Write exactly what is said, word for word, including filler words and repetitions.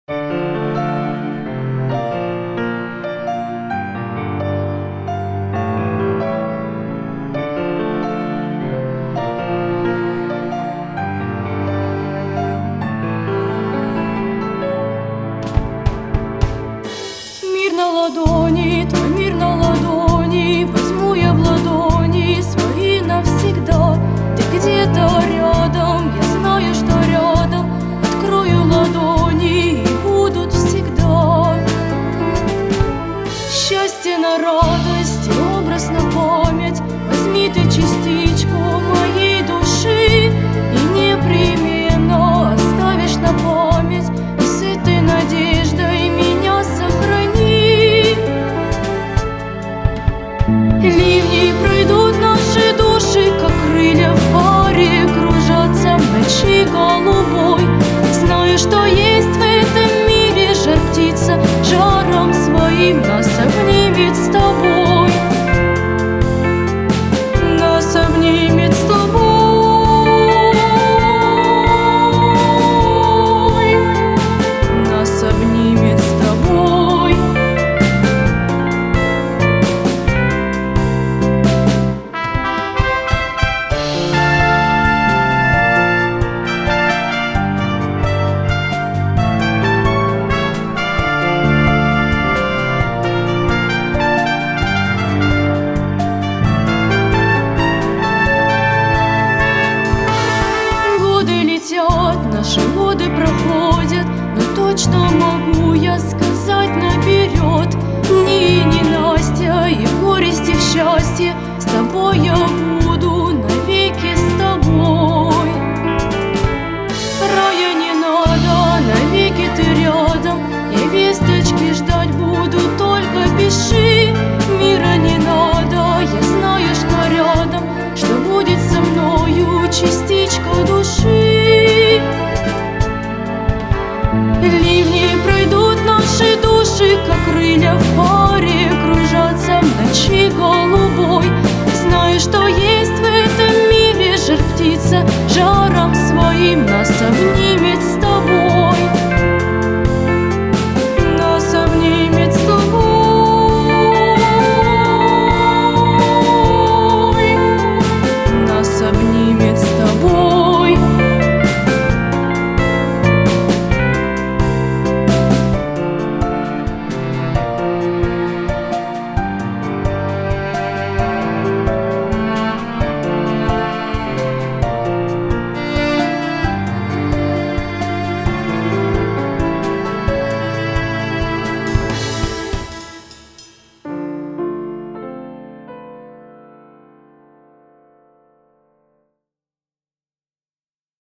На ладони, твой мир на ладони, возьму я в ладони свои навсегда. Ты где-то рядом, я знаю, что рядом. Открою ладони и будут всегда. Счастье на радость и образ на память. Возьми ты частичку моей души и непременно оставишь на память. И с этой надеждой меня сохрани. Ливни пройдут наши души, как крылья в паре, кружатся в ночи голубой. Знаю, что есть в этом мире жар птица, жаром своим нас обнимет с тобой. Нас обнимет с тобой. Нас обнимет с тобой. Наши годы проходят, но точно могу я сказать наперед: ни ненастья и в горести, в счастье с тобой я буду, навеки с тобой. Рая не надо, навеки ты рядом, я весточки ждать буду, только пиши. Мира не надо, я знаю, что рядом, что будет со мною частичка души. Ливни пройдут наши души, как крылья в паре, кружатся в ночи голубой. Знаю, что есть в этом мире жар птица, жаром своим нас обнимет.